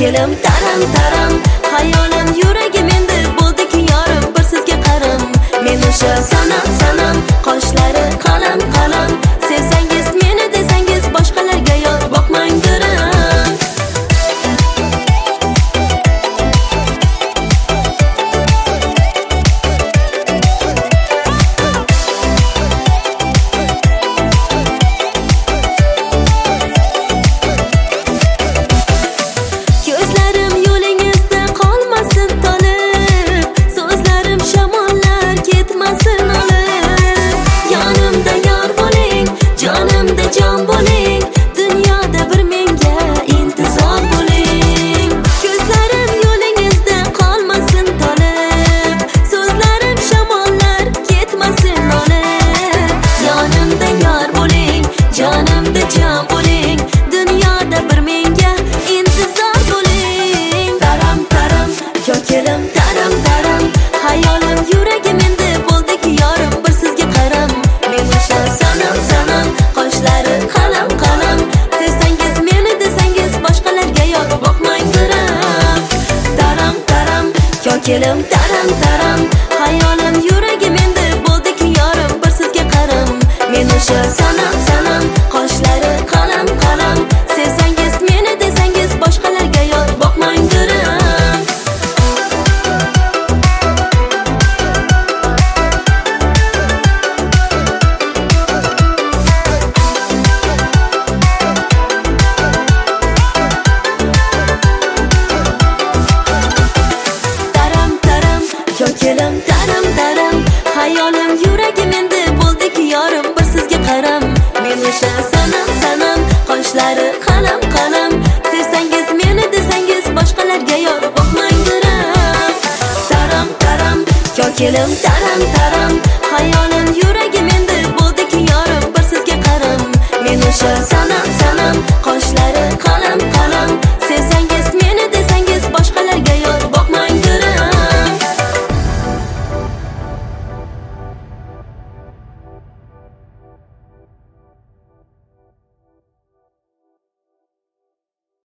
ko'kilim taram taram, hayolim yuragim endi bo'ldiki yorim, bir sizga qaram. Men o'sha sanam sanam, qoshlari qalam qalam, sevsangiz meni desangiz boshqalarga yor boqmang diram. Ko'zlarim yo'lingizda qolmasin tolib, so'zlarim shamollar ketmasin olib. Yonimda yor bo'ling, jonimda jon bo'ling, dunyoda bir menga intizor bo'ling. Ko'zlarim yo'lingizda qolmasin tolib, so'zlarim shamollar ketmasin olib. Yonimda yor bo'ling, jonimda jon bo'ling, dunyoda bir menga intizor bo'ling. Taram taram, ko'kilim taram taram, hayolim yuragim endi bo'ldiki yorim, bir sizga qaram. Men o'sha sanam sanam, qoshlari qalam qalam, sevsangiz meni desangiz boshqalarga yor boqmang diram. Taram taram, ko'kilim taram taram, hayolim yuragim endi bo'ldiki yorim, bir sizga qaram. Men o'sha sanam sanam, qoshlari qalam qalam, sevsangiz meni desangiz boshqalarga yor boqmang diram. Taram taram, ko'kilim taram taram, hayolim yuragim endi bo'ldiki yorim, bir sizga qaram. Men o'sha sanam sanam, qoshlari qalam qalam, sevsangiz meni desangiz boshqalarga yor boqmang diram. Taram taram, ko'kilim taram taram, hayolim yuragim endi bo'ldiki yorim, bir sizga qaram. Men o'sha sanam sanam, qoshlari qalam qalam,